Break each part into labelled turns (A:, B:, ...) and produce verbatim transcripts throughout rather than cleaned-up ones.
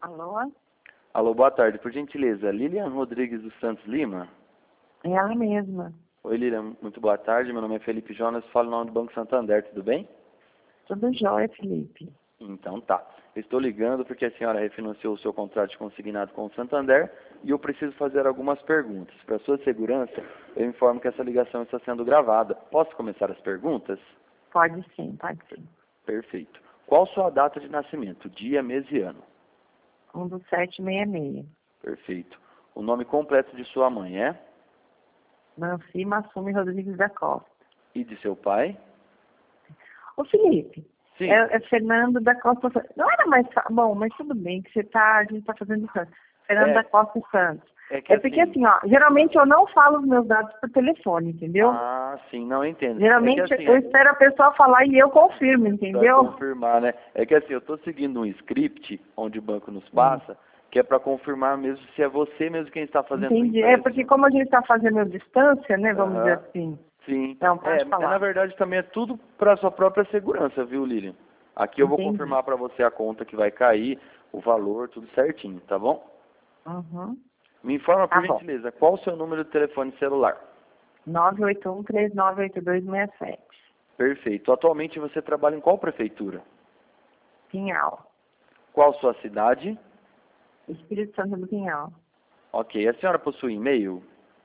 A: Alô?
B: Alô, boa tarde. Por gentileza, Lilian Rodrigues dos Santos Lima?
A: É ela mesma.
B: Oi, Lilian. Muito boa tarde. Meu nome é Felipe Jonas. Falo em nome do Banco Santander. Tudo bem?
A: Tudo jóia, Felipe.
B: Então tá. Eu estou ligando porque a senhora refinanciou o seu contrato de consignado com o Santander e eu preciso fazer algumas perguntas. Para sua segurança, eu informo que essa ligação está sendo gravada. Posso começar as perguntas?
A: Pode sim, pode sim.
B: Perfeito. Qual sua data de nascimento? Dia, mês e ano?
A: Um do sete seis seis.
B: Perfeito. O nome completo de sua mãe é?
A: Nancy Massumi Rodrigues da Costa.
B: E de seu pai?
A: Ô, Felipe,
B: Sim.
A: é, é Fernando da Costa Santos. Não era mais fa- bom, mas tudo bem, que você tá, a gente tá fazendo Santos. Fernando
B: É.
A: da Costa Santos.
B: É que
A: É porque
B: assim...
A: assim, ó, geralmente eu não falo os meus dados por telefone, entendeu?
B: Ah, sim, não eu entendo.
A: Geralmente
B: É que assim,
A: eu espero a pessoa falar e eu confirmo,
B: para
A: entendeu?
B: confirmar, né? É que assim, eu estou seguindo um script onde o banco nos
A: Hum.
B: passa, que é para confirmar mesmo se é você mesmo quem está fazendo o
A: Entendi. É
B: empréstimo.
A: porque como a gente está fazendo a distância, né, vamos dizer
B: Aham.
A: assim.
B: Sim.
A: Então, pode
B: É, é,
A: falar.
B: na verdade também é tudo para sua própria segurança, viu, Lilian? Aqui eu vou
A: Entendi.
B: confirmar para você a conta que vai cair, o valor, tudo certinho, tá bom?
A: Uhum.
B: Me informa,
A: Tá
B: por
A: bom.
B: gentileza, qual o seu número de telefone celular?
A: nove oito um, três nove oito dois seis sete.
B: Perfeito. Atualmente você trabalha em qual prefeitura?
A: Pinhal.
B: Qual sua cidade?
A: Espírito Santo do Pinhal.
B: Ok. A senhora possui e-mail?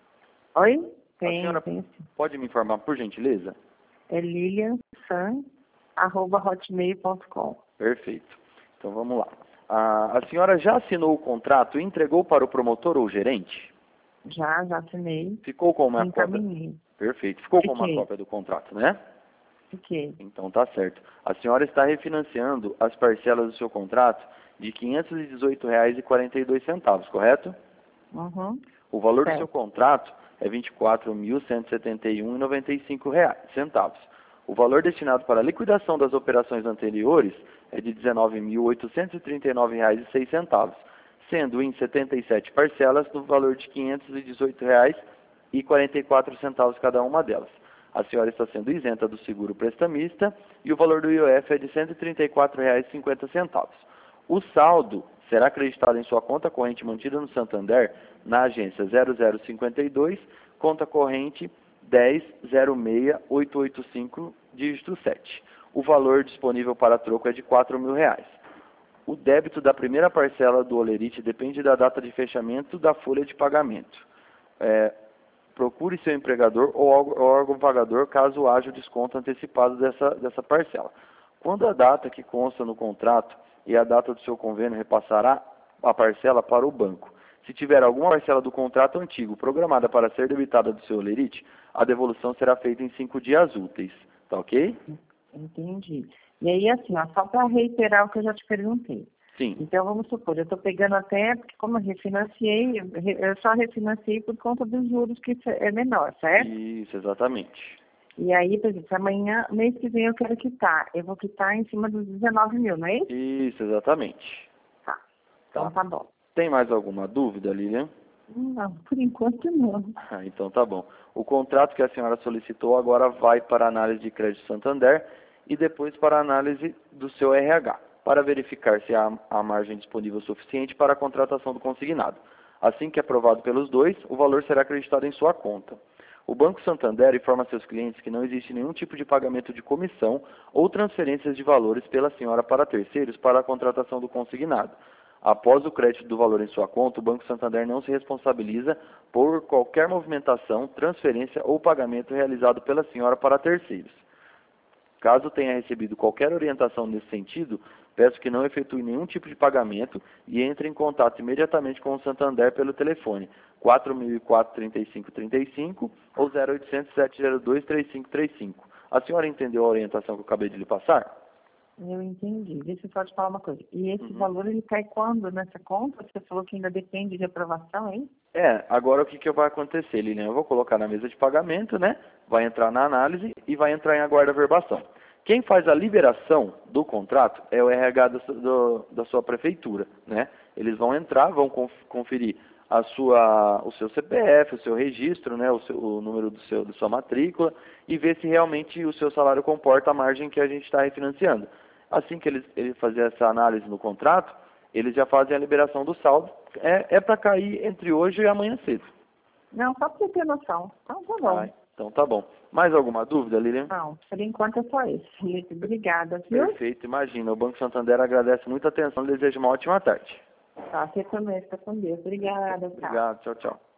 A: Oi?
B: A
A: Tem,
B: senhora
A: tem sim.
B: pode me informar, por gentileza?
A: É liliansan, arroba hotmail ponto com.
B: Perfeito. Então vamos lá. A, a senhora já assinou o contrato e entregou para o promotor ou gerente?
A: Já, já assinei.
B: Ficou com uma cópia?
A: Encaminhei.
B: Perfeito. Ficou com uma
A: Fiquei.
B: cópia do contrato, né?
A: Fiquei.
B: Então tá certo. A senhora está refinanciando as parcelas do seu contrato de quinhentos e dezoito reais e quarenta e dois centavos, correto?
A: Uhum.
B: O valor do seu
A: Certo.
B: contrato é vinte e quatro mil cento e setenta e um reais e noventa e cinco centavos. O valor destinado para a liquidação das operações anteriores é de dezenove mil oitocentos e trinta e nove reais e seis centavos, sendo em setenta e sete parcelas no valor de quinhentos e dezoito reais e quarenta e quatro centavos cada uma delas. A senhora está sendo isenta do seguro prestamista e o valor do I O F é de cento e trinta e quatro reais e cinquenta centavos. O saldo será acreditado em sua conta corrente mantida no Santander na agência zero zero cinquenta e dois, conta corrente dez zero seis oito oito cinco, dígito sete. O valor disponível para troco é de quatro mil reais. O débito da primeira parcela do Olerite depende da data de fechamento da folha de pagamento. É, procure seu empregador ou órgão pagador caso haja o desconto antecipado dessa, dessa parcela. Quando a data que consta no contrato e a data do seu convênio repassará a parcela para o banco. Se tiver alguma parcela do contrato antigo programada para ser debitada do seu Olerite, a devolução será feita em cinco dias úteis. Tá ok?
A: Entendi. E aí, assim, ó, só para reiterar o que eu já te perguntei.
B: Sim.
A: Então, vamos supor, eu estou pegando até, porque como eu refinanciei, eu re- eu só refinanciei por conta dos juros que é menor, certo?
B: Isso, exatamente.
A: E aí, por exemplo, amanhã, mês que vem eu quero quitar. Eu vou quitar em cima dos dezenove mil, não é isso?
B: Isso, exatamente.
A: Tá. Então tá bom.
B: Tem mais alguma dúvida, Lilian?
A: Não, por enquanto não.
B: Ah, então tá bom. O contrato que a senhora solicitou agora vai para a análise de crédito Santander e depois para a análise do seu R H, para verificar se há a margem disponível suficiente para a contratação do consignado. Assim que aprovado pelos dois, o valor será acreditado em sua conta. O Banco Santander informa a seus clientes que não existe nenhum tipo de pagamento de comissão ou transferências de valores pela senhora para terceiros para a contratação do consignado. Após o crédito do valor em sua conta, o Banco Santander não se responsabiliza por qualquer movimentação, transferência ou pagamento realizado pela senhora para terceiros. Caso tenha recebido qualquer orientação nesse sentido, peço que não efetue nenhum tipo de pagamento e entre em contato imediatamente com o Santander pelo telefone quatro mil e quatro, trinta e cinco, trinta e cinco ou zero oitocentos, sete zero dois, três cinco três cinco. A senhora entendeu a orientação que eu acabei de lhe passar?
A: Eu entendi. Deixa eu só te falar uma coisa. E esse
B: Uhum.
A: valor, ele cai quando nessa conta? Você falou que ainda depende de aprovação, hein?
B: É, agora o que, que vai acontecer, Lilian? Eu vou colocar na mesa de pagamento, né? Vai entrar na análise e vai entrar em aguarda verbação. Quem faz a liberação do contrato é o R H do, do, da sua prefeitura, né? Eles vão entrar, vão conf, conferir a sua, o seu C P F, o seu registro, né? O, seu, o número do seu, da sua matrícula e ver se realmente o seu salário comporta a margem que a gente está refinanciando. Assim que eles, ele fazer essa análise no contrato, eles já fazem a liberação do saldo. É, é para cair entre hoje e amanhã cedo.
A: Não, só para você ter noção. Então tá bom.
B: Ah, então tá bom. Mais alguma dúvida, Lilian?
A: Não, por enquanto é só isso, Felipe. Obrigada, viu?
B: Perfeito, imagina. O Banco Santander agradece muito a atenção e deseja uma ótima tarde.
A: Tá, você também, fica com Deus. Obrigada, tchau.
B: Obrigado, tchau, tchau.